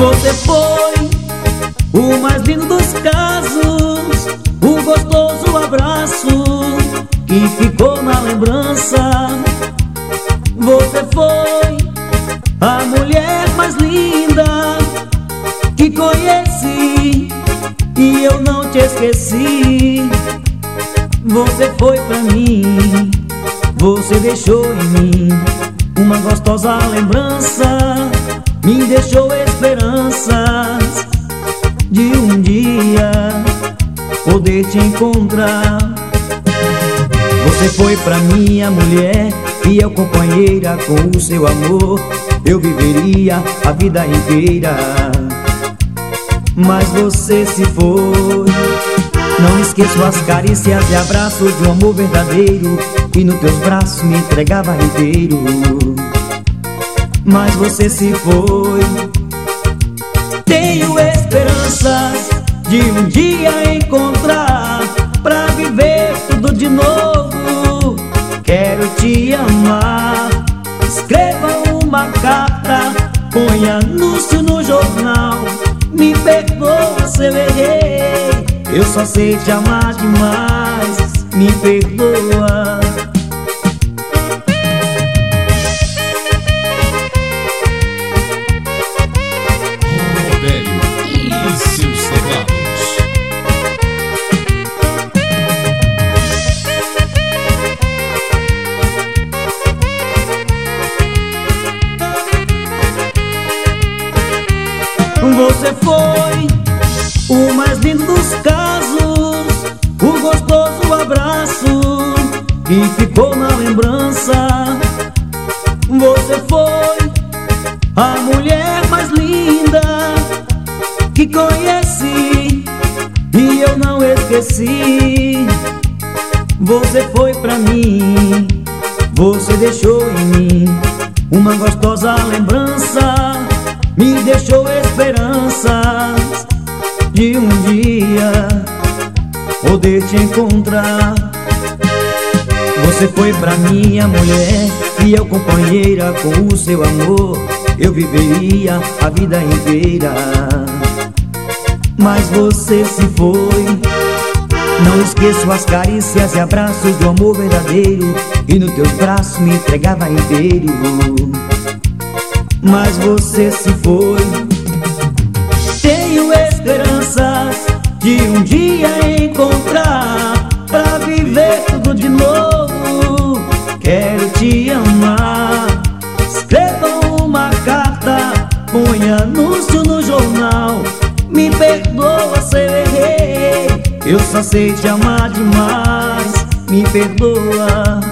Você foi o mais lindo dos casos, o gostoso abraço que ficou na lembrança. Você foi a mulher mais linda que conheci e eu não te esqueci. Você foi pra mim, você deixou em mim uma gostosa lembrança, me deixou esperanças de um dia poder te encontrar. Você foi pra mim a mulher, fiel companheira, com o seu amor eu viveria a vida inteira. Mas você se foi. Não esqueço as carícias e abraços de um amor verdadeiro que nos teus braços me entregava inteiro. Mas você se foi. Tenho esperanças de um dia encontrar pra viver tudo de novo. Quero te amar. Escreva uma carta, ponha anúncio no jornal. Me perdoa se eu errei, eu só sei te amar demais. Me perdoa. Robério e seus teclados. Você foi o mais lindo dos casos, o gostoso abraço que ficou na lembrança. Você foi a mulher mais linda que conheci e eu não esqueci. Você foi pra mim, você deixou em mim uma gostosa lembrança, me deixou esperanças de um dia poder te encontrar. Você foi pra mim a mulher, fiel companheira, com o seu amor eu viveria a vida inteira. Mas você se foi. Não esqueço as carícias e abraços do amor verdadeiro e nos teus braços me entregava inteiro. Mas você se foi. Tenho esperanças de um dia encontrar pra viver tudo de novo. Quero te amar. Escreva uma carta, ponha anúncio no jornal. Me perdoa se eu errei, eu só sei te amar demais. Me perdoa.